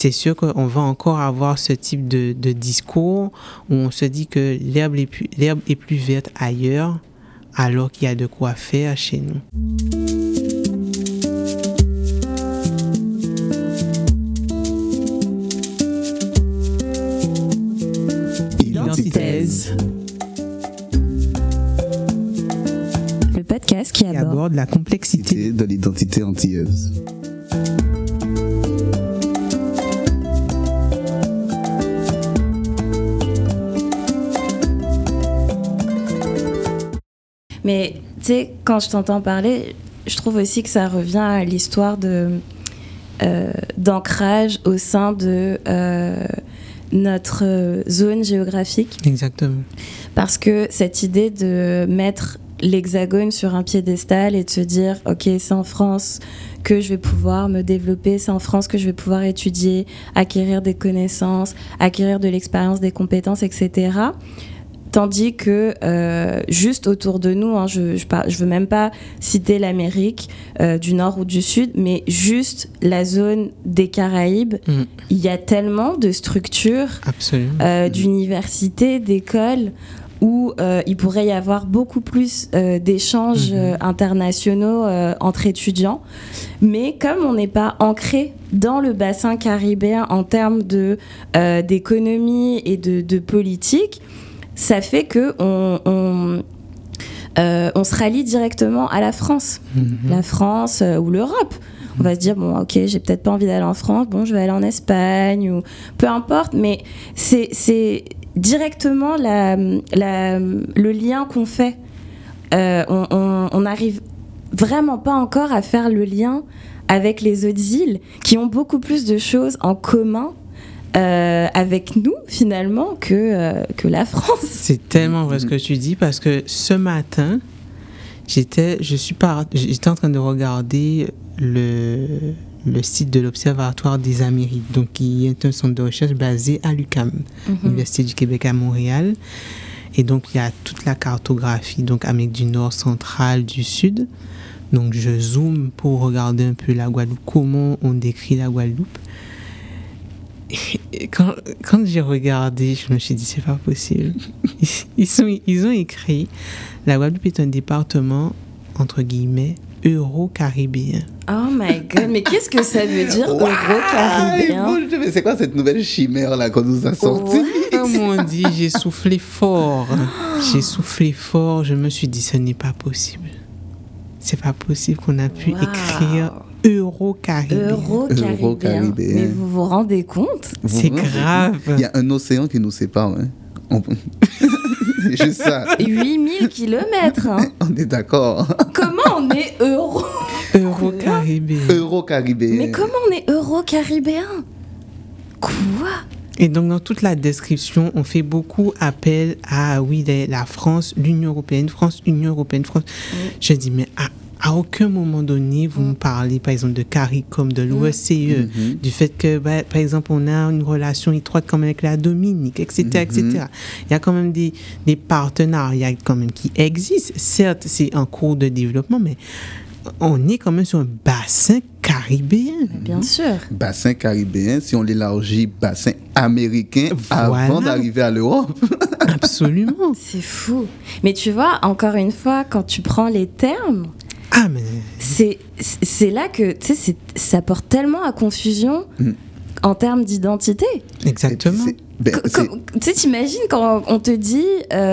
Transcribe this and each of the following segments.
c'est sûr qu'on va encore avoir ce type de discours où on se dit que l'herbe est plus verte ailleurs, alors qu'il y a de quoi faire chez nous. Identithèse. Le podcast qui aborde la complexité de l'identité antillaise. Mais tu sais, quand je t'entends parler, je trouve aussi que ça revient à l'histoire d'ancrage au sein de notre zone géographique. Exactement. Parce que cette idée de mettre l'Hexagone sur un piédestal et de se dire « Ok, c'est en France que je vais pouvoir me développer, c'est en France que je vais pouvoir étudier, acquérir des connaissances, acquérir de l'expérience, des compétences, etc. » Tandis que juste autour de nous, je veux même pas citer l'Amérique du Nord ou du Sud, mais juste la zone des Caraïbes, il y a tellement de structures, d'universités, d'écoles, où il pourrait y avoir beaucoup plus d'échanges internationaux entre étudiants. Mais comme on n'est pas ancré dans le bassin caribéen en termes d'économie et de politique, ça fait qu'on se rallie directement à la France. La France ou l'Europe. On va se dire, bon, ok, j'ai peut-être pas envie d'aller en France, bon, je vais aller en Espagne, ou peu importe, mais c'est directement le lien qu'on fait. On n'arrive vraiment pas encore à faire le lien avec les autres îles qui ont beaucoup plus de choses en commun avec nous finalement que la France. C'est tellement vrai ce que tu dis, parce que ce matin j'étais en train de regarder le site de l'Observatoire des Amériques, donc qui est un centre de recherche basé à l'UQAM, Université du Québec à Montréal. Et donc il y a toute la cartographie, donc Amérique du Nord, centrale, du Sud. Donc je zoome pour regarder un peu la Guadeloupe, comment on décrit la Guadeloupe. Et quand j'ai regardé, je me suis dit, c'est pas possible. Ils ont écrit, la Guadeloupe est un département, entre guillemets, euro-caribéen. Oh my God, mais qu'est-ce que ça veut dire, euro-caribéen? Mais c'est quoi cette nouvelle chimère là qu'on nous a sortie? Comme on dit, j'ai soufflé fort. Je me suis dit, ce n'est pas possible. C'est pas possible qu'on a pu écrire euro-caribéen. Euro-caribéen. Mais vous vous rendez compte? C'est grave. Il y a un océan qui nous sépare. Hein. Juste ça. 8000 kilomètres. Hein. On est d'accord. Comment on est euro-caribéen? Euro-caribéen. Mais comment on est euro-caribéen? Quoi? Et donc, dans toute la description, on fait beaucoup appel à, la France, l'Union européenne, France. Je dis, mais à aucun moment donné, vous me parlez, par exemple, de CARICOM, de l'OSCE, du fait que, par exemple, on a une relation étroite quand même avec la Dominique, etc., etc. Il y a quand même des partenariats quand même qui existent. Certes, c'est en cours de développement, mais on est quand même sur un bassin caribéen. Bien sûr. Bassin caribéen, si on l'élargit, bassin américain, avant d'arriver à l'Europe. Absolument. C'est fou. Mais tu vois, encore une fois, quand tu prends les termes, c'est là que, tu sais, ça porte tellement à confusion en termes d'identité. Exactement. Tu sais, t'imagines quand on te dit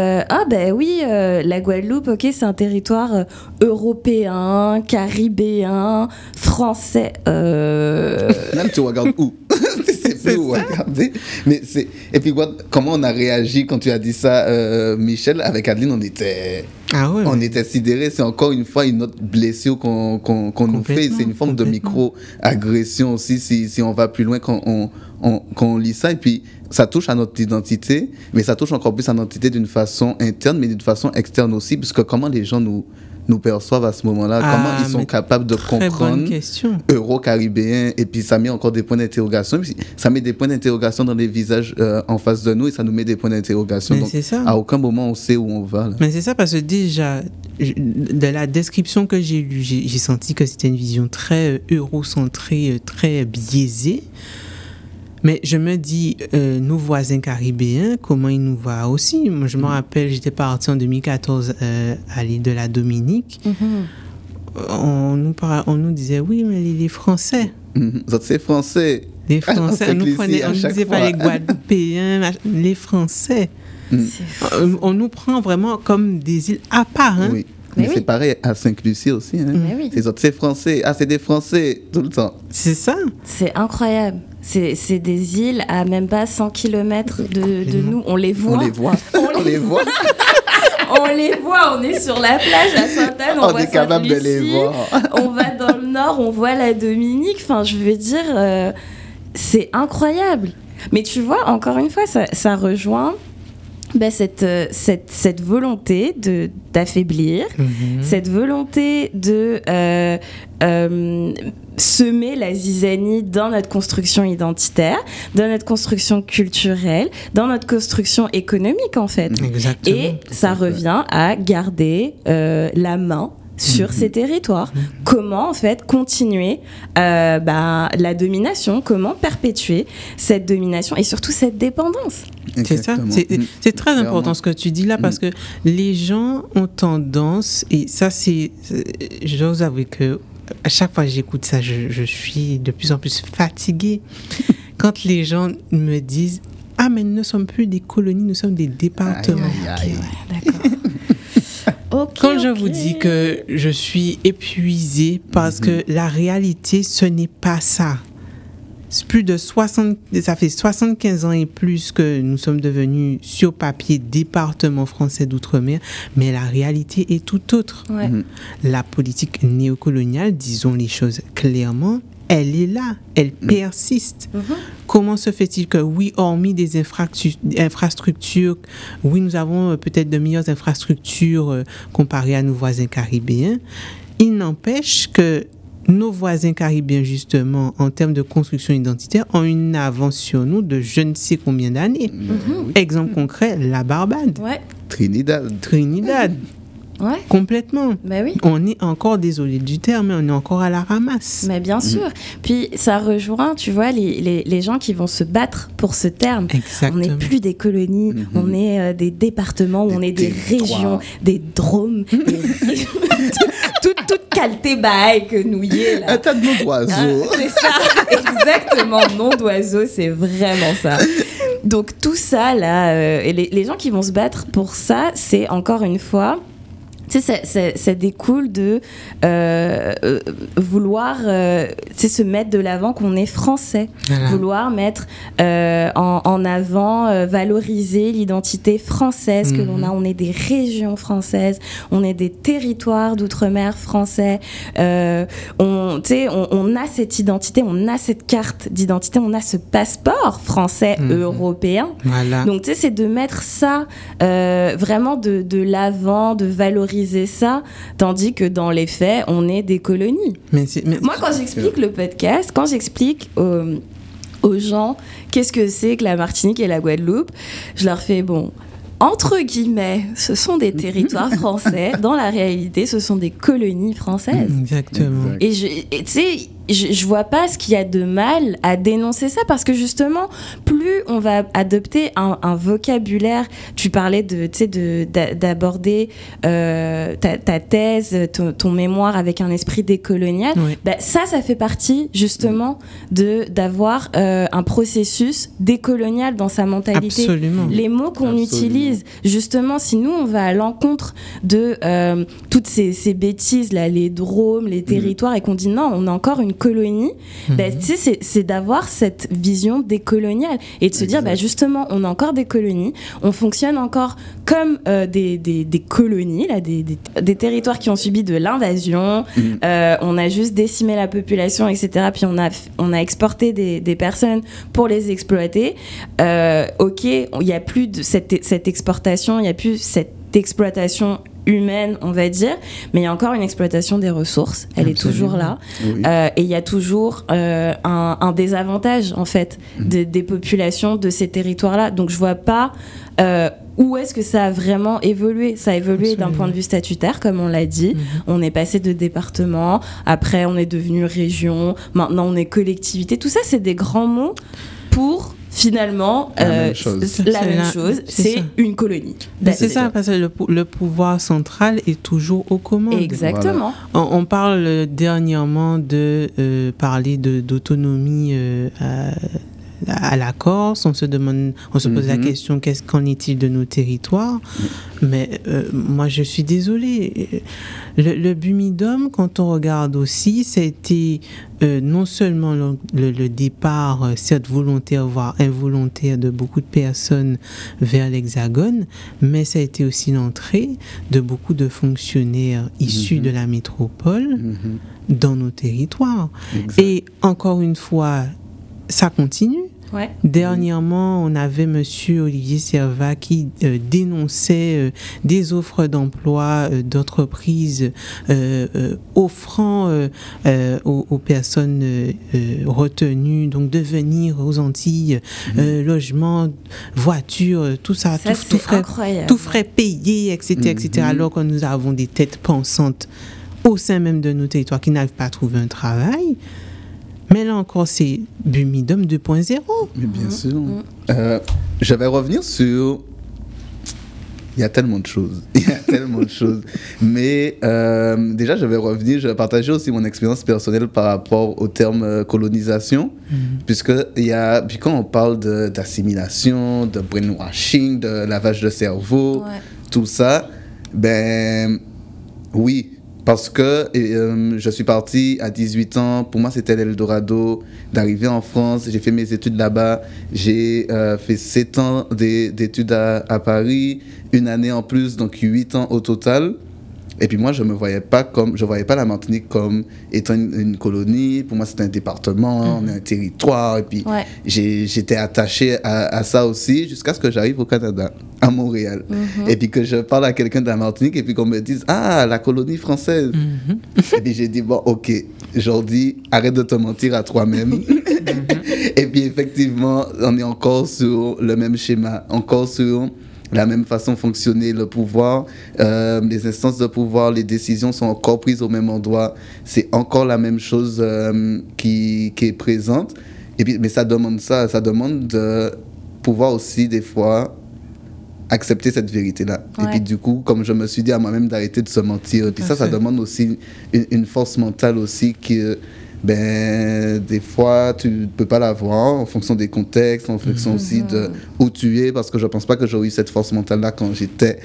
la Guadeloupe, ok, c'est un territoire européen, caribéen, français. Même tu regardes où? C'est où regarder. Mais et puis comment on a réagi quand tu as dit ça, Michel? Avec Adeline, on était sidérés. C'est encore une fois une autre blessure qu'on nous fait. C'est une forme de micro-agression aussi si on va plus loin quand on lit ça. Et puis ça touche à notre identité, mais ça touche encore plus à notre identité d'une façon interne, mais d'une façon externe aussi, parce que comment les gens nous perçoivent à ce moment-là, comment ils sont capables de comprendre euro-caribéen, et puis ça met encore des points d'interrogation, puis ça met des points d'interrogation dans les visages en face de nous, et ça nous met des points d'interrogation. Mais donc c'est ça. À aucun moment on sait où on va là. Mais c'est ça, parce que déjà de la description que j'ai lue, j'ai senti que c'était une vision très eurocentrée, très biaisée. Mais je me dis, nos voisins caribéens, comment ils nous voient aussi. Moi, je me rappelle, j'étais partie en 2014 à l'île de la Dominique. On nous disait, oui, mais les Français. C'est français. Les Français, on ne disait pas les Guadeloupéens, les Français. On nous prend vraiment comme des îles à part. Hein? Oui. Mais c'est pareil à Sainte-Lucie aussi. Hein? C'est français. Ah, c'est des Français tout le temps. C'est ça. C'est incroyable. C'est des îles à même pas 100 km de nous. On les voit. On les voit. On les voit. On est sur la plage à Sainte-Anne. On est capable de les voir. On va dans le nord, on voit la Dominique. Enfin, je veux dire, c'est incroyable. Mais tu vois, encore une fois, ça rejoint cette volonté d'affaiblir, cette volonté de semer la zizanie dans notre construction identitaire, dans notre construction culturelle, dans notre construction économique en fait. Exactement. Et ça revient à garder la main sur ces territoires. Comment en fait continuer la domination, comment perpétuer cette domination et surtout cette dépendance. C'est ça, c'est très important ce que tu dis là parce que les gens ont tendance, et ça je dois vous avouer que à chaque fois que j'écoute ça, je suis de plus en plus fatiguée quand les gens me disent « Ah, mais nous ne sommes plus des colonies, nous sommes des départements. » Quand je vous dis que je suis épuisée parce que la réalité, ce n'est pas ça. Ça fait 75 ans et plus que nous sommes devenus sur papier département français d'outre-mer, mais la réalité est tout autre. La politique néocoloniale, disons les choses clairement, elle est là, elle persiste. Comment se fait-il que, oui, hormis des infrastructures, oui, nous avons peut-être de meilleures infrastructures comparées à nos voisins caribéens, il n'empêche que nos voisins caribéens, justement, en termes de construction identitaire, ont une avance sur nous de je ne sais combien d'années. Exemple concret, la Barbade. Trinidad. Ouais. Complètement. Ben oui. On est encore, désolé du terme, mais on est encore à la ramasse. Mais bien sûr. Puis ça rejoint, tu vois, les gens qui vont se battre pour ce terme. Exactement. On n'est plus des colonies, on est des départements, on est des régions, des drômes, toute qualité bail que nous y est là. Un tas de noms d'oiseaux. C'est ça, exactement. Nom d'oiseaux, c'est vraiment ça. Donc tout ça là, et les gens qui vont se battre pour ça, c'est encore une fois. Tu sais, ça découle de vouloir se mettre de l'avant qu'on est français, vouloir mettre en avant, valoriser l'identité française que l'on a. On est des régions françaises, on est des territoires d'outre-mer français. On a cette identité, on a cette carte d'identité, on a ce passeport français européen. Donc, tu sais, c'est de mettre ça vraiment de l'avant, de valoriser ça, tandis que dans les faits, on est des colonies. Moi, quand j'explique le podcast, quand j'explique aux gens qu'est-ce que c'est que la Martinique et la Guadeloupe, je leur fais, entre guillemets, ce sont des territoires français. Dans la réalité, ce sont des colonies françaises. Exactement. Et tu sais, je vois pas ce qu'il y a de mal à dénoncer ça, parce que justement, plus on va adopter un vocabulaire, tu parlais d'aborder ta thèse, ton mémoire avec un esprit décolonial, ça fait partie justement d'avoir un processus décolonial dans sa mentalité. Absolument. Les mots qu'on utilise, justement, si nous on va à l'encontre de toutes ces bêtises là, les drômes, les territoires, et qu'on dit non, on a encore une colonie, tu sais, c'est d'avoir cette vision décoloniale et de se dire justement, on a encore des colonies, on fonctionne encore comme des colonies là, des territoires qui ont subi de l'invasion, on a juste décimé la population, etc. Puis on a exporté des personnes pour les exploiter. Il n'y a plus de cette exportation, il n'y a plus cette exploitation humaine, on va dire, mais il y a encore une exploitation des ressources, elle est toujours là, et il y a toujours un désavantage en fait des populations de ces territoires-là. Donc je vois pas où est-ce que ça a vraiment évolué. Ça a évolué d'un point de vue statutaire, comme on l'a dit. On est passé de département, après on est devenu région, maintenant on est collectivité. Tout ça, c'est des grands mots pour finalement, la même chose, c'est une colonie. C'est ça, parce que le pouvoir central est toujours aux commandes. Exactement. Voilà. On parle dernièrement de parler d'autonomie à la Corse. On se pose la question, qu'en est-il de nos territoires? Mais moi, je suis désolée. Le Bumidum, quand on regarde aussi, ça a été non seulement le départ, certes volontaire, voire involontaire, de beaucoup de personnes vers l'Hexagone, mais ça a été aussi l'entrée de beaucoup de fonctionnaires issus de la métropole dans nos territoires. Exact. Et encore une fois, ça continue. Ouais. Dernièrement, on avait monsieur Olivier Servat qui dénonçait des offres d'emploi d'entreprises offrant aux personnes retenues donc de venir aux Antilles, logement, voiture, tout ça, tout frais payé, etc., etc. Alors que nous avons des têtes pensantes au sein même de nos territoires qui n'arrivent pas à trouver un travail. Mais là encore, c'est Bumidum 2.0. Mais bien sûr. Je vais revenir sur... Il y a tellement de choses. Mais déjà, je vais partager aussi mon expérience personnelle par rapport au terme colonisation. Puis quand on parle d'assimilation, de brainwashing, de lavage de cerveau, tout ça, oui. Parce que je suis parti à 18 ans. Pour moi, c'était l'Eldorado d'arriver en France. J'ai fait mes études là-bas. J'ai fait 7 ans d'études à Paris, une année en plus, donc 8 ans au total. Et puis moi, je voyais pas la Martinique comme étant une colonie. Pour moi, c'était un département, un territoire. Et puis j'étais attaché à ça aussi jusqu'à ce que j'arrive au Canada, à Montréal. Et puis que je parle à quelqu'un de la Martinique et puis qu'on me dise « Ah, la colonie française !» Et puis j'ai dit « Bon, ok, Jordi, arrête de te mentir à toi-même. » Et puis effectivement, on est encore sur le même schéma, encore sur... la même façon de fonctionner, le pouvoir, les instances de pouvoir, les décisions sont encore prises au même endroit. C'est encore la même chose qui est présente. Et puis, mais ça demande de pouvoir aussi, des fois, accepter cette vérité-là. Ouais. Et puis, du coup, comme je me suis dit à moi-même d'arrêter de se mentir. Et puis ça demande aussi une force mentale aussi que... des fois tu ne peux pas l'avoir en fonction des contextes, en fonction aussi de où tu es, parce que je ne pense pas que j'aurais eu cette force mentale là quand j'étais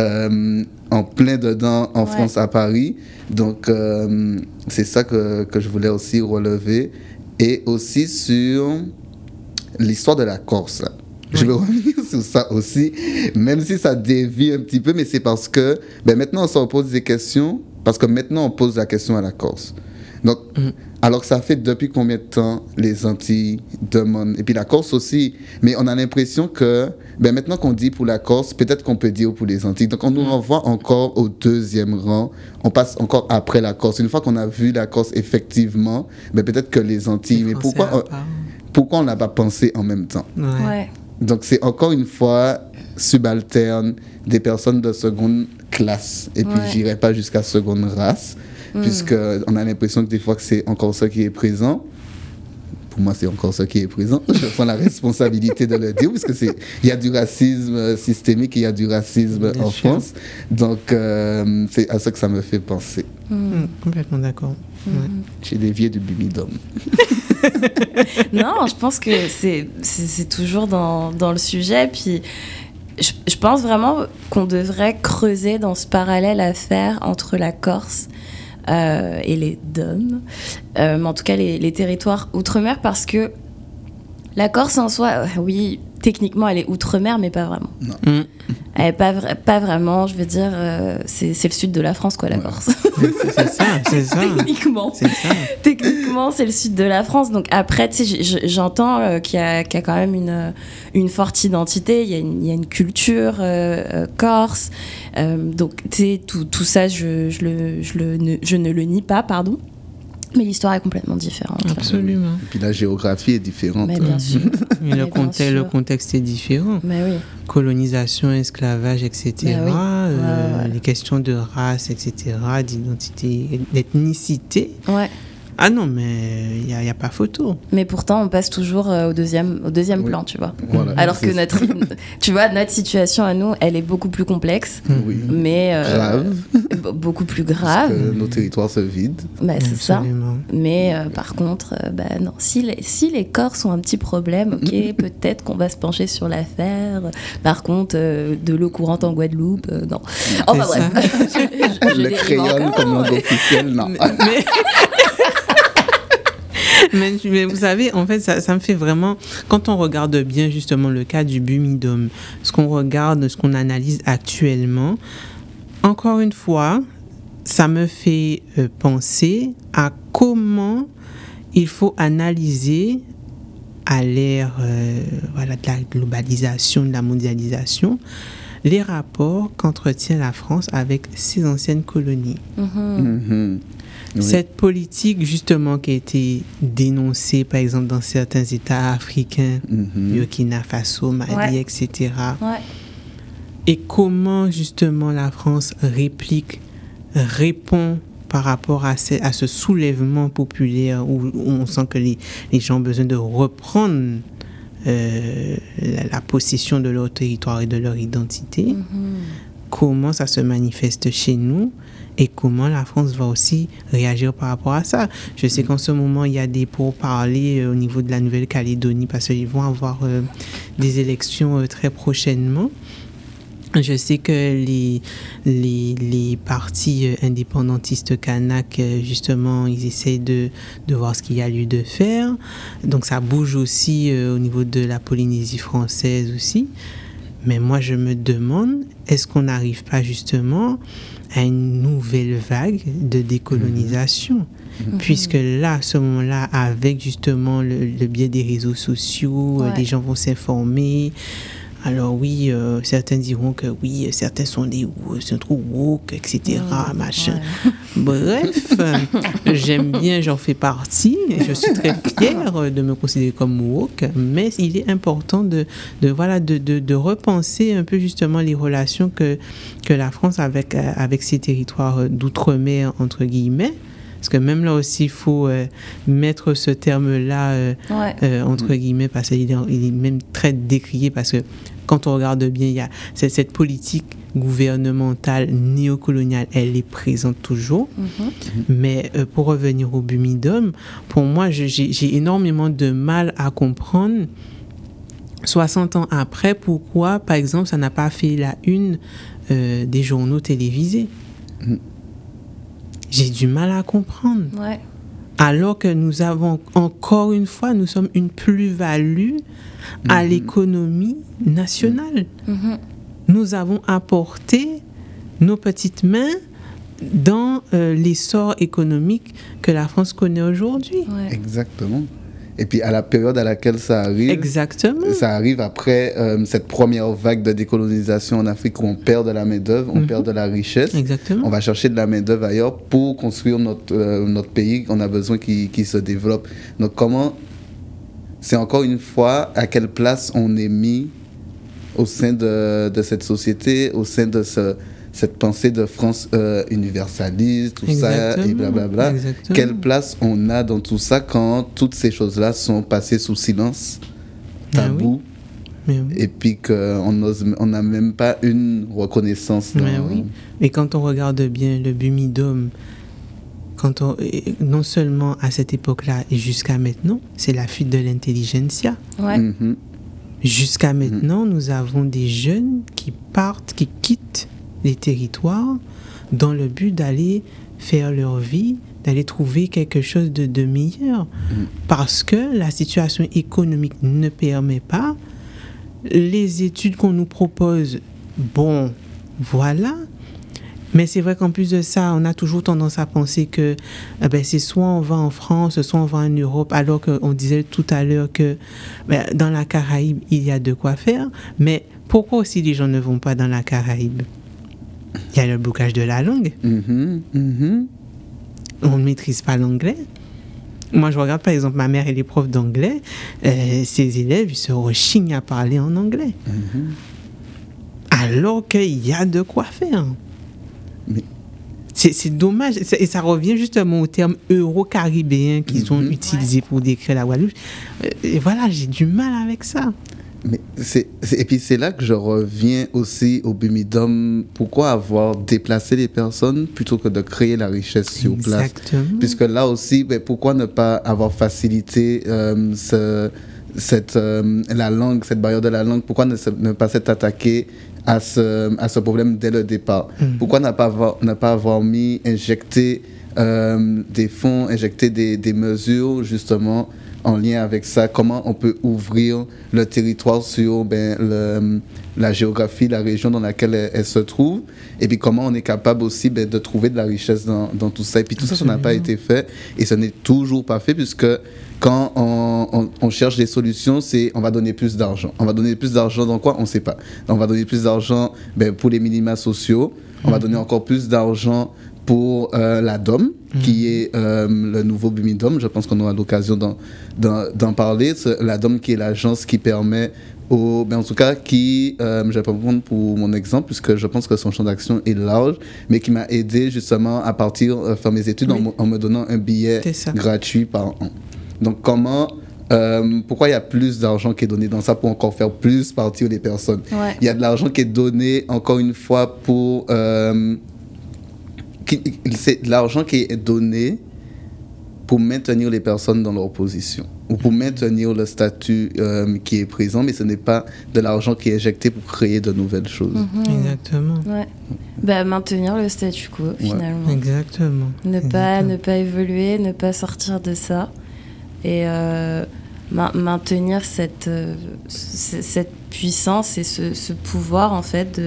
en plein dedans en France, à Paris. Donc c'est ça que je voulais aussi relever, et aussi sur l'histoire de la Corse là. Je vais revenir sur ça aussi, même si ça dévie un petit peu, mais c'est parce que maintenant on se pose des questions, parce que maintenant on pose la question à la Corse. Donc, alors que ça fait depuis combien de temps les Antilles demandent, et puis la Corse aussi, mais on a l'impression que maintenant qu'on dit pour la Corse, peut-être qu'on peut dire pour les Antilles. Donc on nous renvoie encore au deuxième rang, on passe encore après la Corse. Une fois qu'on a vu la Corse effectivement, peut-être que les Antilles, mais pourquoi on n'a pas pensé en même temps? Donc c'est encore une fois subalterne, des personnes de seconde classe, et puis j'irai pas jusqu'à seconde race, puisqu'on a l'impression que des fois que c'est encore ça qui est présent. Pour moi, c'est encore ça qui est présent. Je prends la responsabilité de le dire, parce que il y a du racisme systémique, il y a du racisme en France. Donc, c'est à ça que ça me fait penser. Complètement d'accord. J'ai dévié du Bumidum. Non, je pense que c'est toujours dans le sujet. Puis, je pense vraiment qu'on devrait creuser dans ce parallèle à faire entre la Corse et les DOM, mais en tout cas les territoires outre-mer, parce que la Corse en soi, oui, techniquement elle est outre-mer, mais pas vraiment. Non. Elle est pas vraiment, je veux dire, c'est le sud de la France, quoi, la Corse. C'est ça. Techniquement, c'est le sud de la France. Donc après, tu sais, j'entends qu'il y a quand même une forte identité, il y a une culture corse. Donc tu sais, tout ça, je ne le nie pas, pardon. Mais l'histoire est complètement différente. Absolument. Et puis la géographie est différente. Mais bien sûr. Et le contexte est différent. Mais oui. Colonisation, esclavage, etc. Les questions de race, etc., d'identité, d'ethnicité. Ah non, mais il n'y a pas photo. Mais pourtant, on passe toujours au deuxième plan, tu vois. Voilà, alors que tu vois, notre situation à nous, elle est beaucoup plus complexe, mais grave. Beaucoup plus grave. Parce que nos territoires se vident. Bah, c'est absolument ça. Mais par contre, non. Si les corps sont un petit problème, ok, peut-être qu'on va se pencher sur l'affaire. Par contre, de l'eau courante en Guadeloupe, non. Enfin bref. Le créole comme langue officielle, non. Mais vous savez, en fait, ça me fait vraiment... Quand on regarde bien, justement, le cas du Bumidum, ce qu'on regarde, ce qu'on analyse actuellement, encore une fois, ça me fait penser à comment il faut analyser, à l'ère de la globalisation, de la mondialisation, les rapports qu'entretient la France avec ses anciennes colonies. Oui. Cette politique, justement, qui a été dénoncée, par exemple, dans certains États africains, Burkina Faso, Mali, etc. Ouais. Et comment, justement, la France répond par rapport à ce soulèvement populaire où on sent que les gens ont besoin de reprendre la possession de leur territoire et de leur identité. Comment ça se manifeste chez nous et comment la France va aussi réagir par rapport à ça. Je sais qu'en ce moment, il y a des pourparlers au niveau de la Nouvelle-Calédonie parce qu'ils vont avoir des élections très prochainement. Je sais que les partis indépendantistes kanak, justement, ils essayent de voir ce qu'il y a lieu de faire. Donc ça bouge aussi au niveau de la Polynésie française aussi. Mais moi, je me demande, est-ce qu'on n'arrive pas justement à une nouvelle vague de décolonisation ? Puisque là, à ce moment-là, avec justement le biais des réseaux sociaux, les gens vont s'informer. Alors oui, certains diront que oui, certains sont trop woke, etc., machin. Bref, j'aime bien, j'en fais partie, et je suis très fière de me considérer comme woke, mais il est important de repenser un peu justement les relations que la France avec ses territoires d'outre-mer, entre guillemets. Parce que même là aussi, il faut mettre ce terme-là entre guillemets, parce qu'il est même très décrié, parce que quand on regarde bien, il y a cette politique gouvernementale néocoloniale, elle est présente toujours. Mais pour revenir au Bumidum, pour moi, j'ai énormément de mal à comprendre, 60 ans après, pourquoi, par exemple, ça n'a pas fait la une des journaux télévisés. J'ai du mal à comprendre. Alors que nous avons, encore une fois, nous sommes une plus-value à l'économie nationale. Nous avons apporté nos petites mains dans l'essor économique que la France connaît aujourd'hui. Exactement. Et puis à la période à laquelle ça arrive, ça arrive après cette première vague de décolonisation en Afrique où on perd de la main-d'œuvre, on perd de la richesse. On va chercher de la main-d'œuvre ailleurs pour construire notre pays. On a besoin qu'il se développe. Donc c'est encore une fois à quelle place on est mis au sein de cette société, au sein de cette pensée de France universaliste, tout ça, et blablabla. Quelle place on a dans tout ça quand toutes ces choses-là sont passées sous silence, tabou, et puis qu'on n'a même pas une reconnaissance. Et quand on regarde bien le Bumidum, non seulement à cette époque-là et jusqu'à maintenant, c'est la fuite de l'intelligentsia. Jusqu'à maintenant, nous avons des jeunes qui quittent les territoires dans le but d'aller faire leur vie, d'aller trouver quelque chose de meilleur. Parce que la situation économique ne permet pas. Les études qu'on nous propose, bon, voilà. Mais c'est vrai qu'en plus de ça, on a toujours tendance à penser que c'est soit on va en France, soit on va en Europe, alors qu'on disait tout à l'heure que dans la Caraïbe, il y a de quoi faire. Mais pourquoi aussi les gens ne vont pas dans la Caraïbe ? Il y a le blocage de la langue. On ne maîtrise pas l'anglais. Moi, je regarde, par exemple, ma mère, elle est prof d'anglais. Ses élèves, ils se rechignent à parler en anglais. Alors qu'il y a de quoi faire. C'est dommage. Et ça revient justement au terme euro-caribéen qu'ils ont utilisé pour décrire la Guadeloupe. Et voilà, j'ai du mal avec ça. Mais et puis c'est là que je reviens aussi au Bumidum. Pourquoi avoir déplacé les personnes plutôt que de créer la richesse sur place? Exactement. Puisque là aussi, pourquoi ne pas avoir facilité la langue, cette barrière de la langue? Pourquoi ne pas s'être attaqué à ce problème dès le départ? Pourquoi ne pas avoir injecté des fonds, injecté des mesures justement en lien avec ça? Comment on peut ouvrir le territoire sur la géographie, la région dans laquelle elle se trouve, et puis comment on est capable aussi de trouver de la richesse dans tout ça. Et puis tout ça, ça n'a pas été fait, et ce n'est toujours pas fait, puisque quand on cherche des solutions, on va donner plus d'argent. On va donner plus d'argent dans quoi? On ne sait pas. Donc, on va donner plus d'argent pour les minima sociaux, on va donner encore plus d'argent pour la DOM, qui est le nouveau Bumidum. Je pense qu'on aura l'occasion d'en parler. La DOM qui est l'agence qui permet en tout cas, je vais pas prendre pour mon exemple, puisque je pense que son champ d'action est large, mais qui m'a aidé justement à faire mes études en me donnant un billet gratuit par an. Donc, pourquoi il y a plus d'argent qui est donné dans ça pour encore faire plus partir les personnes? Il y a de l'argent qui est donné, encore une fois, c'est de l'argent qui est donné pour maintenir les personnes dans leur position ou pour maintenir le statut qui est présent, mais ce n'est pas de l'argent qui est injecté pour créer de nouvelles choses. Exactement. Maintenir le statu quo, finalement. Exactement. Ne pas évoluer, ne pas sortir de ça. Et maintenir cette puissance et ce pouvoir, en fait,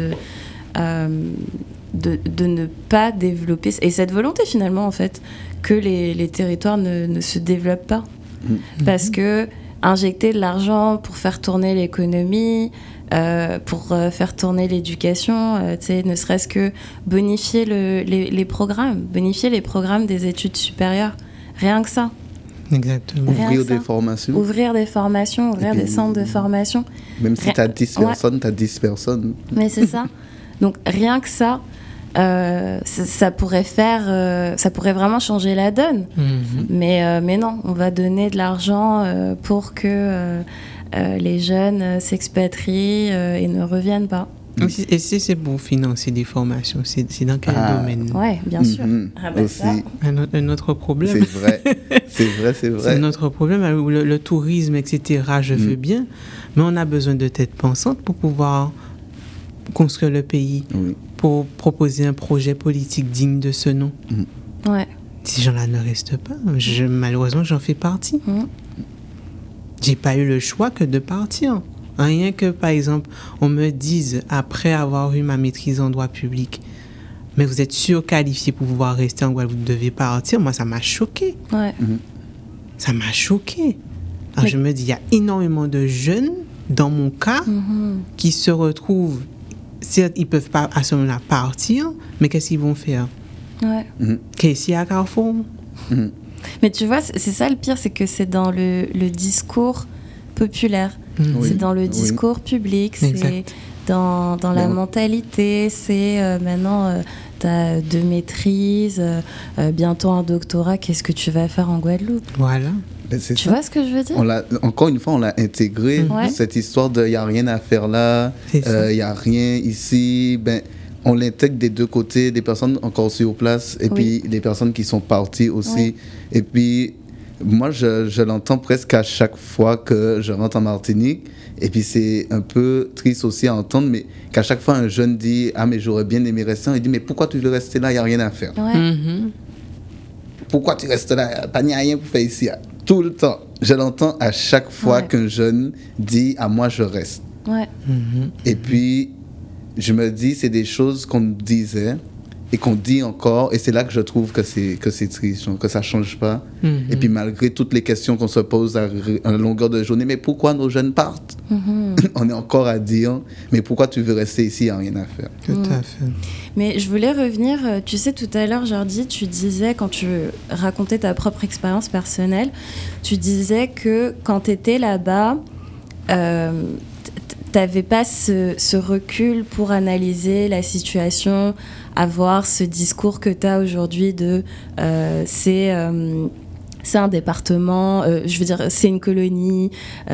de ne pas développer, et cette volonté finalement en fait que les territoires ne se développent pas, parce que injecter de l'argent pour faire tourner l'économie, pour faire tourner l'éducation, ne serait-ce que bonifier les programmes des études supérieures, rien que ça. Exactement. Ouvrir des formations, ouvrir des centres de formation. Même si tu as 10 personnes, tu as 10 personnes. Mais c'est ça. Donc rien que ça, ça pourrait vraiment changer la donne. Mais non, on va donner de l'argent pour que les jeunes s'expatrient et ne reviennent pas. Et si c'est pour financer des formations, c'est dans quel domaine? Oui, bien sûr. Aussi. Un autre problème. C'est vrai. C'est un autre problème. Le tourisme, etc., je veux bien, mais on a besoin de têtes pensantes pour pouvoir construire le pays, pour proposer un projet politique digne de ce nom. Ces gens-là ne restent pas. Malheureusement, j'en fais partie. J'ai pas eu le choix que de partir. Rien que, par exemple, on me dise, après avoir eu ma maîtrise en droit public, mais vous êtes surqualifié pour pouvoir rester en Guadeloupe, vous devez partir. Moi, ça m'a choqué. Ça m'a choqué. Alors, je me dis, il y a énormément de jeunes, dans mon cas, qui se retrouvent. Certes, ils ne peuvent pas à ce moment-là partir, mais qu'est-ce qu'ils vont faire? Qu'est-ce qu'il y a à Carrefour? Mais tu vois, c'est ça le pire, c'est que c'est dans le discours populaire. C'est dans le discours public, c'est dans la mentalité, c'est maintenant t'as 2 maîtrises, bientôt un doctorat, qu'est-ce que tu vas faire en Guadeloupe? Voilà. Tu vois ce que je veux dire? Encore une fois, on l'a intégré, cette histoire de il n'y a rien à faire là, il n'y a rien ici. On l'intègre des deux côtés, des personnes encore sur place et puis les personnes qui sont parties aussi. Et puis, moi, je l'entends presque à chaque fois que je rentre en Martinique. Et puis, c'est un peu triste aussi à entendre, mais qu'à chaque fois, un jeune dit « Ah, mais j'aurais bien aimé rester », il dit « Mais pourquoi tu veux rester là? Il n'y a rien à faire. » Pourquoi tu restes là? Il n'y a rien pour faire ici. Tout le temps. Je l'entends à chaque fois qu'un jeune dit « Ah, moi, je reste. » Et puis, je me dis, c'est des choses qu'on disait et qu'on dit encore, et c'est là que je trouve que c'est triste, que ça ne change pas. Et puis malgré toutes les questions qu'on se pose à longueur de journée, mais pourquoi nos jeunes partent? On est encore à dire, mais pourquoi tu veux rester ici, il n'y a rien à faire. Tout à fait. Mais je voulais revenir, tu sais, tout à l'heure, Jordi, tu disais, quand tu racontais ta propre expérience personnelle, tu disais que quand tu étais là-bas, t'avais pas ce recul pour analyser la situation, avoir ce discours que t'as aujourd'hui de c'est un département, je veux dire, c'est une colonie,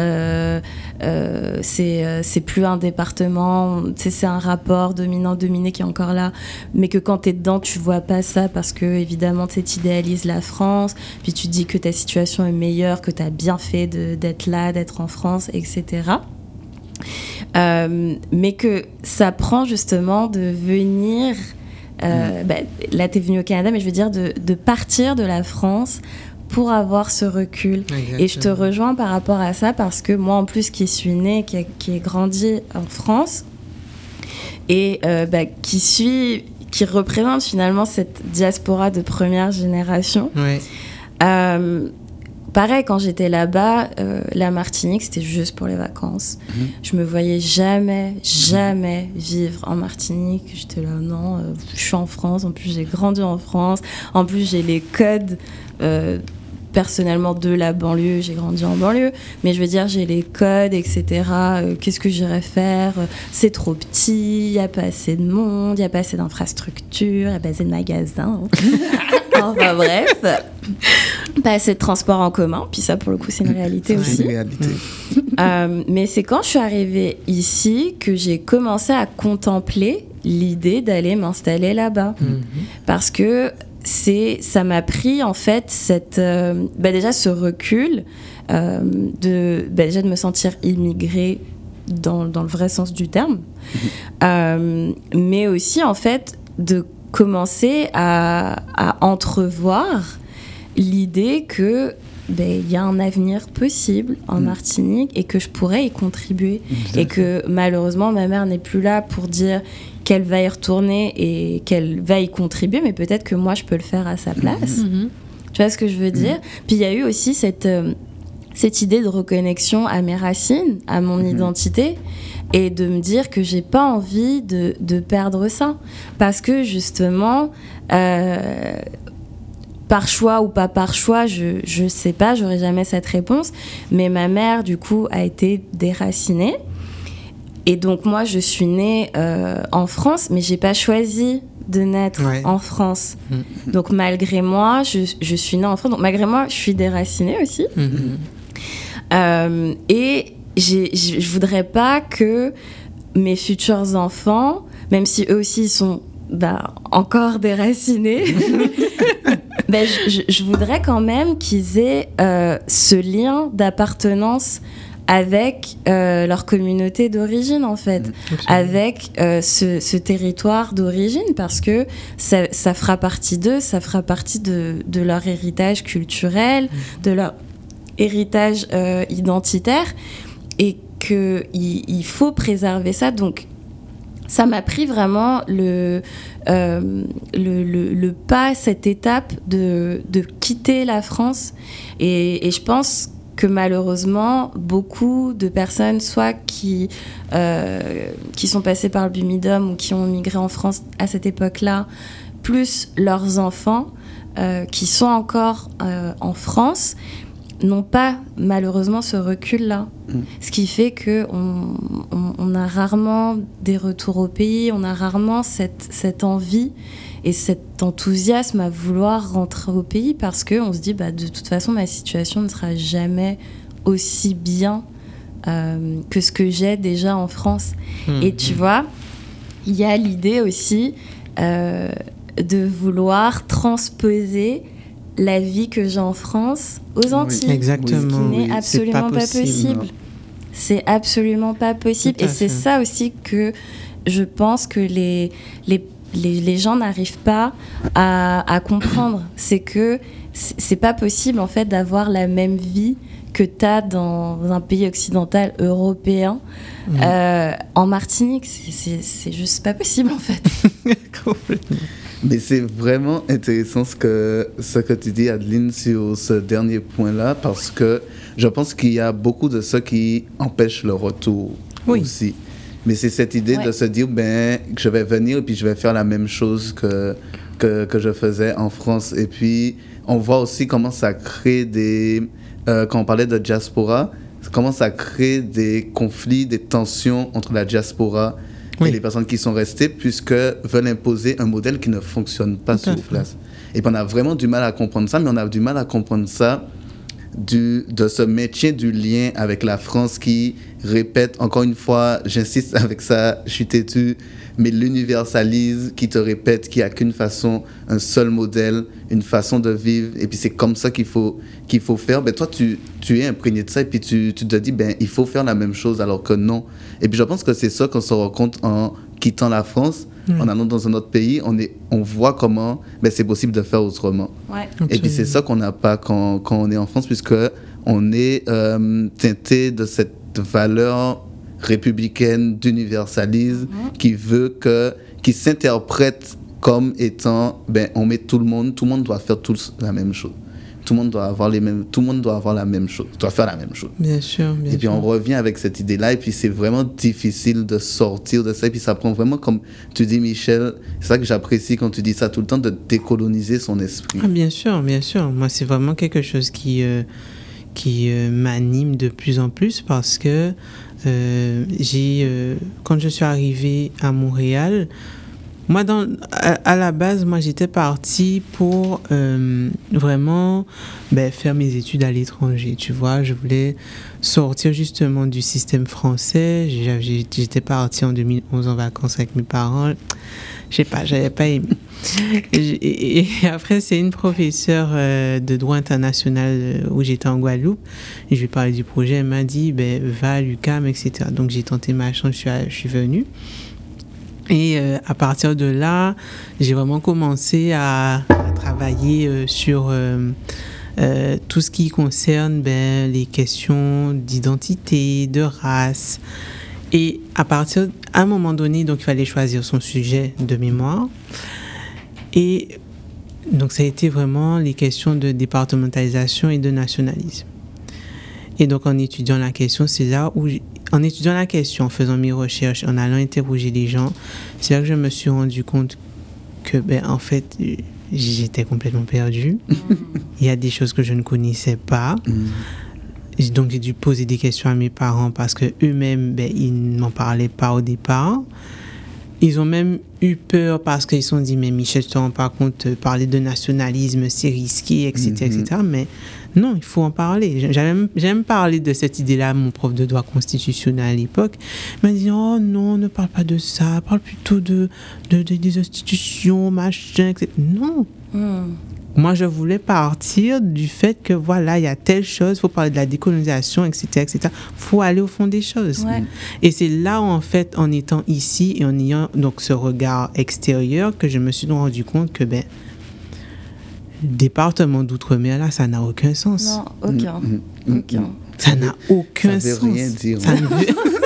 c'est plus un département, c'est un rapport dominant-dominé qui est encore là, mais que quand t'es dedans, tu vois pas ça parce que, évidemment, tu idéalises la France, puis tu dis que ta situation est meilleure, que t'as bien fait d'être là, d'être en France, etc. Mais que ça prend justement de venir... là, t'es venu au Canada, mais je veux dire de partir de la France pour avoir ce recul. Exactement. Et je te rejoins par rapport à ça parce que moi, en plus, qui suis née, qui ai grandi en France et qui représente finalement cette diaspora de première génération. Ouais. Pareil, quand j'étais là-bas, la Martinique, c'était juste pour les vacances. Je me voyais jamais vivre en Martinique. J'étais là, non, je suis en France. En plus, j'ai grandi en France. En plus, j'ai les codes personnellement de la banlieue. J'ai grandi en banlieue. Mais je veux dire, j'ai les codes, etc. Qu'est-ce que j'irais faire? C'est trop petit, il n'y a pas assez de monde, il n'y a pas assez d'infrastructures, il n'y a pas assez de magasins. Enfin bref, pas assez de transport en commun, puis ça pour le coup c'est une réalité aussi. C'est une réalité. Mais c'est quand je suis arrivée ici que j'ai commencé à contempler l'idée d'aller m'installer là-bas. Parce que ça m'a pris en fait déjà ce recul déjà de me sentir immigrée dans le vrai sens du terme, mais aussi en fait de commencer à entrevoir l'idée que y a un avenir possible en Martinique et que je pourrais y contribuer. Et que malheureusement ma mère n'est plus là pour dire qu'elle va y retourner et qu'elle va y contribuer, mais peut-être que moi je peux le faire à sa place. Tu vois ce que je veux dire? Puis il y a eu aussi cette idée de reconnexion à mes racines, à mon identité, et de me dire que j'ai pas envie de perdre ça. Parce que justement, par choix ou pas par choix, je sais pas, j'aurai jamais cette réponse, mais ma mère, du coup, a été déracinée. Et donc, moi, je suis née en France, mais j'ai pas choisi de naître en France. Donc, malgré moi, je suis née en France. Donc, malgré moi, je suis déracinée aussi. Et je voudrais pas que mes futurs enfants, même si eux aussi sont encore déracinés, je voudrais quand même qu'ils aient ce lien d'appartenance avec leur communauté d'origine, en fait, avec ce territoire d'origine, parce que ça fera partie d'eux, ça fera partie de leur héritage culturel, de leur héritage identitaire, et qu'il faut préserver ça. Donc, ça m'a pris vraiment le pas, cette étape de quitter la France. Et je pense que malheureusement, beaucoup de personnes, soit qui sont passées par le Bumidum ou qui ont migré en France à cette époque-là, plus leurs enfants qui sont encore en France, n'ont pas malheureusement ce recul-là. Ce qui fait qu'on a rarement des retours au pays, on a rarement cette envie et cet enthousiasme à vouloir rentrer au pays, parce qu'on se dit de toute façon ma situation ne sera jamais aussi bien que ce que j'ai déjà en France. Et tu vois, il y a l'idée aussi de vouloir transposer la vie que j'ai en France aux Antilles. Exactement. Ce qui n'est absolument pas possible. C'est absolument pas possible. Et c'est ça aussi que je pense que les gens n'arrivent pas à comprendre. C'est que c'est pas possible, en fait, d'avoir la même vie que tu as dans un pays occidental européen en Martinique. C'est juste pas possible, en fait. Complètement. Mais c'est vraiment intéressant ce que tu dis, Adeline, sur ce dernier point-là, parce que je pense qu'il y a beaucoup de ça qui empêche le retour aussi. Mais c'est cette idée de se dire, que je vais venir et puis je vais faire la même chose que je faisais en France. Et puis, on voit aussi comment ça crée quand on parlait de diaspora, ça commence à créer des conflits, des tensions entre la diaspora et les personnes qui sont restées, puisque veulent imposer un modèle qui ne fonctionne pas sur place. Et puis on a vraiment du mal à comprendre ça, mais on a du mal à comprendre ça de ce maintien du lien avec la France qui répète, encore une fois, j'insiste avec ça, je suis têtu, mais l'universalise qui te répète qu'il n'y a qu'une façon, un seul modèle, une façon de vivre, et puis c'est comme ça qu'il faut faire. Ben, toi, tu es imprégné de ça, et puis tu te dis, ben, il faut faire la même chose, alors que non. Et puis je pense que c'est ça qu'on se rend compte en quittant la France, en allant dans un autre pays, on voit comment c'est possible de faire autrement. Ouais. Et puis c'est ça qu'on n'a pas quand on est en France, puisque on est teinté de cette valeur républicaine d'universalisme qui s'interprète comme étant on met tout le monde doit faire tous la même chose. Tout le monde doit avoir la même chose, doit faire la même chose. Bien sûr. Et puis on revient avec cette idée-là, et puis c'est vraiment difficile de sortir de ça, et puis ça prend vraiment, comme tu dis Michel, c'est ça que j'apprécie quand tu dis ça tout le temps, de décoloniser son esprit. Ah, bien sûr. Moi, c'est vraiment quelque chose qui m'anime de plus en plus, parce que quand je suis arrivée à Montréal, moi, à la base, j'étais partie pour vraiment faire mes études à l'étranger, tu vois. Je voulais sortir justement du système français. J'étais partie en 2011 en vacances avec mes parents. Je sais pas, j'avais pas aimé. Et après, c'est une professeure de droit international où j'étais en Guadeloupe. Et je lui ai parlé du projet. Elle m'a dit, va à l'UQAM, etc. Donc, j'ai tenté ma chance, je suis venue. Et à partir de là, j'ai vraiment commencé à travailler sur tout ce qui concerne les questions d'identité, de race. Et à un moment donné, donc il fallait choisir son sujet de mémoire. Et donc ça a été vraiment les questions de départementalisation et de nationalisme. Et donc en étudiant la question, c'est là où en étudiant la question, en faisant mes recherches, en allant interroger les gens, c'est là que je me suis rendu compte que, en fait, j'étais complètement perdue. Il y a des choses que je ne connaissais pas. Donc, j'ai dû poser des questions à mes parents parce qu'eux-mêmes, ils ne m'en parlaient pas au départ. Ils ont même eu peur parce qu'ils se sont dit, mais Michel, tu ne te rends pas compte, parler de nationalisme, c'est risqué, etc., etc. Mais non, il faut en parler. J'aime parler de cette idée-là à mon prof de droit constitutionnel à l'époque. Il m'a dit, oh non, ne parle pas de ça, parle plutôt des institutions, machin, etc. Non. Moi, je voulais partir du fait que, voilà, il y a telle chose, il faut parler de la décolonisation, etc., etc. Il faut aller au fond des choses. Ouais. Et c'est là où, en fait, en étant ici et en ayant donc ce regard extérieur, que je me suis rendu compte que, le département d'outre-mer, là, ça n'a aucun sens. Non, aucun. Ça n'a aucun sens. Ça veut rien dire. Ça ne veut...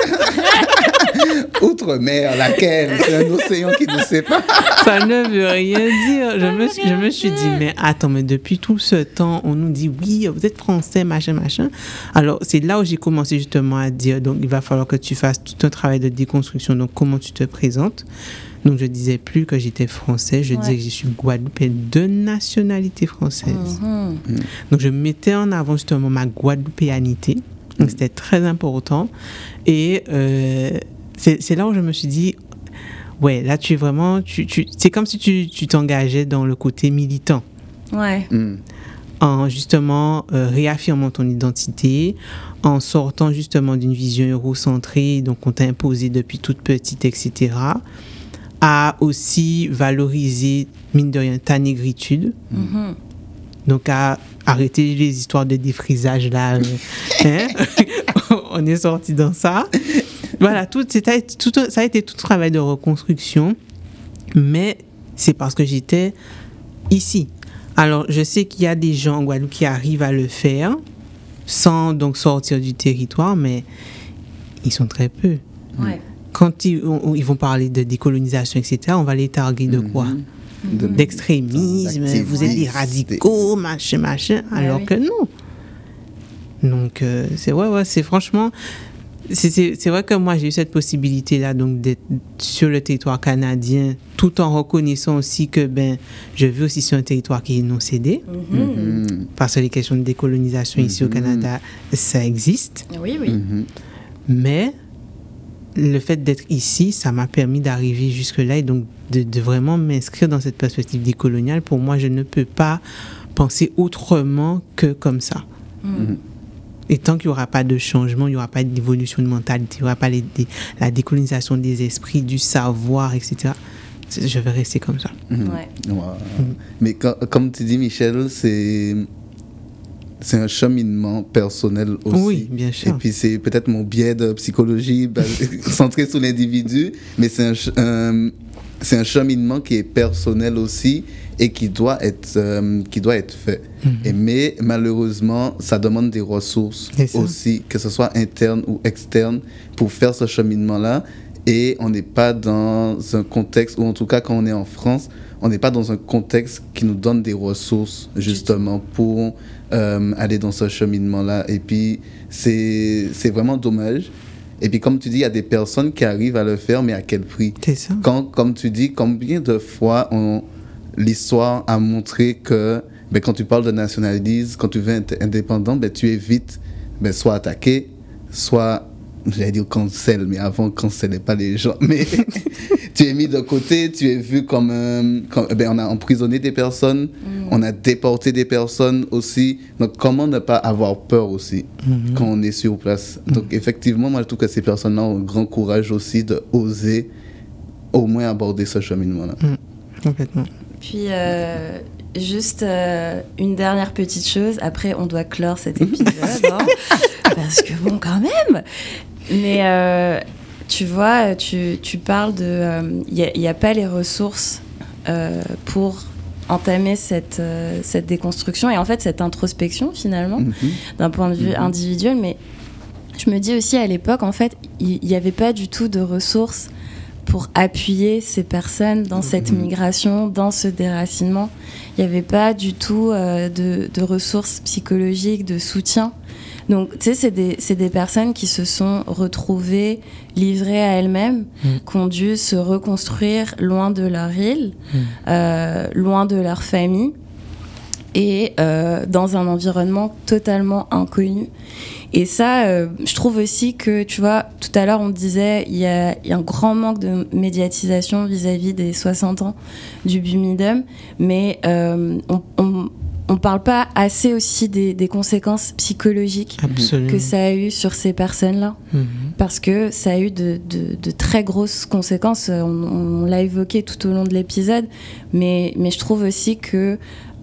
Outre-mer, laquelle? C'est un océan qui nous sépare. Ça ne veut rien dire. Je me suis dit, mais attends, mais depuis tout ce temps, on nous dit, oui, vous êtes français, machin. Alors, c'est là où j'ai commencé justement à dire, donc, il va falloir que tu fasses tout un travail de déconstruction. Donc, comment tu te présentes? Donc, je disais plus que j'étais français, je disais que je suis guadeloupéenne de nationalité française. Donc, je mettais en avant justement ma guadeloupéanité. Donc, c'était très important. Et c'est là où je me suis dit, ouais, là, tu es vraiment... c'est comme si tu t'engageais dans le côté militant. Ouais. En justement réaffirmant ton identité, en sortant justement d'une vision eurocentrée, donc on t'a imposé depuis toute petite, etc., à aussi valoriser, mine de rien, ta négritude. Donc à arrêter les histoires de défrisage là. On est sorti dans ça. Voilà, ça a été tout travail de reconstruction, mais c'est parce que j'étais ici. Alors, je sais qu'il y a des gens en Guadeloupe qui arrivent à le faire sans donc sortir du territoire, mais ils sont très peu. Ouais. Quand ils vont parler de décolonisation, etc., on va les targuer de quoi? D'extrémisme, vous êtes des radicaux, machin, alors que non. Donc, c'est franchement... c'est vrai que moi, j'ai eu cette possibilité-là, donc, d'être sur le territoire canadien, tout en reconnaissant aussi que, je vis aussi sur un territoire qui est non cédé. Parce que les questions de décolonisation ici au Canada, ça existe. Oui. Mais le fait d'être ici, ça m'a permis d'arriver jusque-là et donc de vraiment m'inscrire dans cette perspective décoloniale. Pour moi, je ne peux pas penser autrement que comme ça. Et tant qu'il n'y aura pas de changement, il n'y aura pas d'évolution de mentalité, il n'y aura pas la décolonisation des esprits, du savoir, etc., je vais rester comme ça. Mais comme tu dis, Michel, c'est un cheminement personnel aussi. Oui, bien sûr. Et puis c'est peut-être mon biais de psychologie centré sur l'individu, mais c'est un cheminement qui est personnel aussi et qui doit être fait. Mais malheureusement, ça demande des ressources aussi, que ce soit interne ou externe, pour faire ce cheminement-là. Et on n'est pas dans un contexte, ou en tout cas quand on est en France, on n'est pas dans un contexte qui nous donne des ressources justement pour aller dans ce cheminement-là. Et puis c'est vraiment dommage. Et puis comme tu dis, il y a des personnes qui arrivent à le faire, mais à quel prix? C'est ça. Comme tu dis, combien de fois l'histoire a montré que quand tu parles de nationalisme, quand tu veux être indépendant, tu es vite soit attaqué, soit, j'allais dire cancel, mais avant, cancelait pas les gens, mais tu es mis de côté, tu es vu comme on a emprisonné des personnes, on a déporté des personnes aussi. Donc, comment ne pas avoir peur aussi quand on est sur place? Donc, effectivement, moi, je trouve que ces personnes-là ont un grand courage aussi de oser au moins aborder ce cheminement-là. Complètement. Puis, juste une dernière petite chose, après, on doit clore cet épisode, parce que bon, quand même. Mais tu vois, tu parles de... Il n'y a pas les ressources pour entamer cette déconstruction et en fait cette introspection finalement, d'un point de vue individuel. Mais je me dis aussi à l'époque, en fait, il n'y avait pas du tout de ressources pour appuyer ces personnes dans cette migration, dans ce déracinement. Il n'y avait pas du tout de ressources psychologiques, de soutien. Donc, tu sais, c'est des personnes qui se sont retrouvées livrées à elles-mêmes, qui ont dû se reconstruire loin de leur île, loin de leur famille, et dans un environnement totalement inconnu. Et ça, je trouve aussi que, tu vois, tout à l'heure, on disait il y a un grand manque de médiatisation vis-à-vis des 60 ans du Bumidum, mais on parle pas assez aussi des conséquences psychologiques que ça a eu sur ces personnes-là. Parce que ça a eu de très grosses conséquences. On l'a évoqué tout au long de l'épisode, mais je trouve aussi que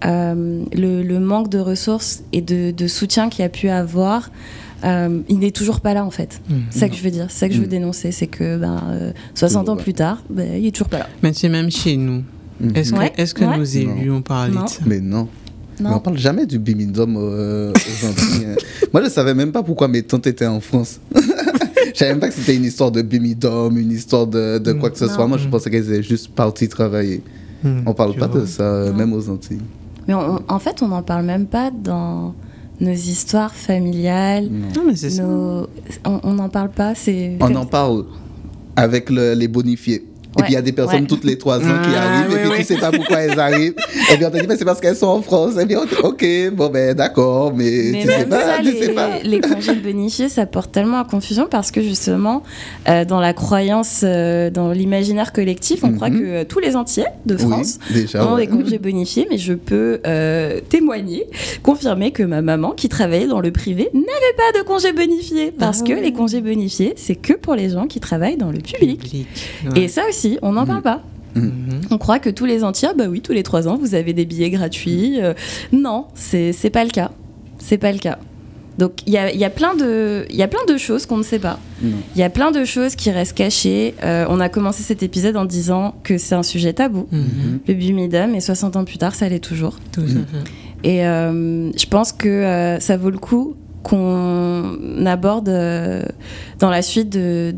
le manque de ressources et de soutien qu'il y a pu avoir, il n'est toujours pas là en fait. C'est ça que je veux dire, c'est ça que je veux dénoncer, c'est que 60 ans plus tard, il est toujours pas là. Mais c'est même chez nous. Est-ce que nos élus ont parlé de ça? Mais non. Mais on parle jamais du Bimidum aux Antilles. Moi, je savais même pas pourquoi mes tantes étaient en France. Je savais même pas que c'était une histoire de Bimidum, une histoire de quoi que ce soit. Moi, je pensais qu'elles étaient juste parties travailler. On parle pas de ça, même aux Antilles. Mais en fait, on n'en parle même pas dans nos histoires familiales. Non, mais c'est ça. On n'en parle pas. On en parle avec les bonifiés. Et puis il y a des personnes toutes les 3 ans qui arrivent, et puis tu sais pas pourquoi elles arrivent. Et puis on te dit, mais c'est parce qu'elles sont en France. Et puis ok, d'accord, mais tu sais pas. Les congés bonifiés, ça porte tellement à confusion parce que justement, dans la croyance, dans l'imaginaire collectif, on croit que tous les Antillais de France ont des congés bonifiés, mais je peux témoigner, confirmer que ma maman, qui travaillait dans le privé, n'avait pas de congés bonifiés parce que les congés bonifiés, c'est que pour les gens qui travaillent dans le public. Et ça aussi, on n'en parle pas. On croit que tous les Antillais, tous les 3 ans, vous avez des billets gratuits. Non, c'est pas le cas. C'est pas le cas. Donc, il y a plein de choses qu'on ne sait pas. Il y a plein de choses qui restent cachées. On a commencé cet épisode en disant que c'est un sujet tabou, le Bumidum, et 60 ans plus tard, ça l'est toujours. Et je pense que ça vaut le coup qu'on aborde dans la suite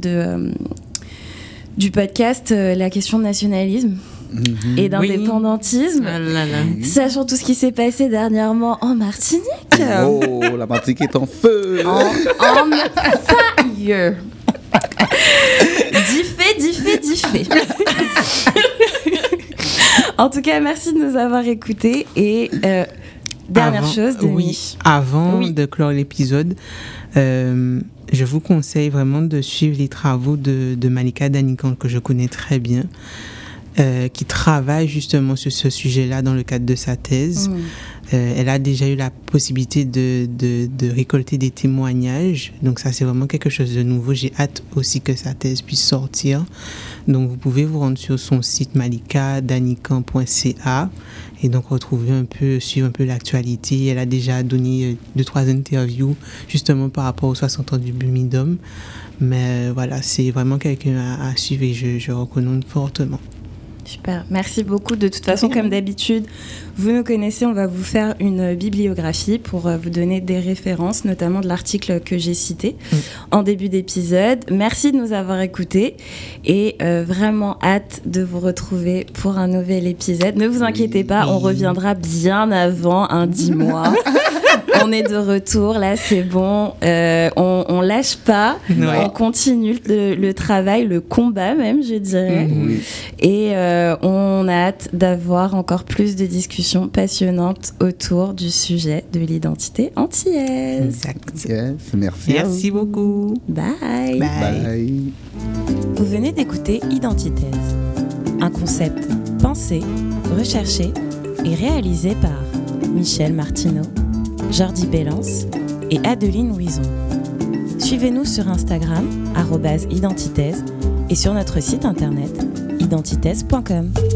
du podcast la question de nationalisme et d'indépendantisme, sachant tout ce qui s'est passé dernièrement en Martinique. Oh, la Martinique est en feu. En fire. Seigneur. Dit fait. En tout cas, merci de nous avoir écoutés. Et dernière chose, Denis. Avant de clore l'épisode, je vous conseille vraiment de suivre les travaux de Malika Danikan, que je connais très bien, qui travaille justement sur ce sujet-là dans le cadre de sa thèse. Elle a déjà eu la possibilité de récolter des témoignages. Donc ça, c'est vraiment quelque chose de nouveau. J'ai hâte aussi que sa thèse puisse sortir. Donc vous pouvez vous rendre sur son site malikadanikan.ca et donc suivre un peu l'actualité. Elle a déjà donné 2-3 interviews justement par rapport aux 60 ans du Bumidum. Mais voilà, c'est vraiment quelqu'un à suivre et je recommande fortement. Super, merci beaucoup. De toute façon, comme d'habitude, vous nous connaissez, on va vous faire une bibliographie pour vous donner des références, notamment de l'article que j'ai cité en début d'épisode. Merci de nous avoir écoutés et vraiment hâte de vous retrouver pour un nouvel épisode. Ne vous inquiétez pas, on reviendra bien avant un 10 mois. On est de retour, là c'est bon, on lâche pas, on continue le travail, le combat même, je dirais. Et on a hâte d'avoir encore plus de discussions passionnantes autour du sujet de l'identité antillaise. Exact. Yes, merci beaucoup. Bye. Vous venez d'écouter Identitaise, un concept pensé, recherché et réalisé par Michel Martineau, Jordi Bellance et Adeline Louison. Suivez-nous sur Instagram @identitaise et sur notre site internet identitaise.com.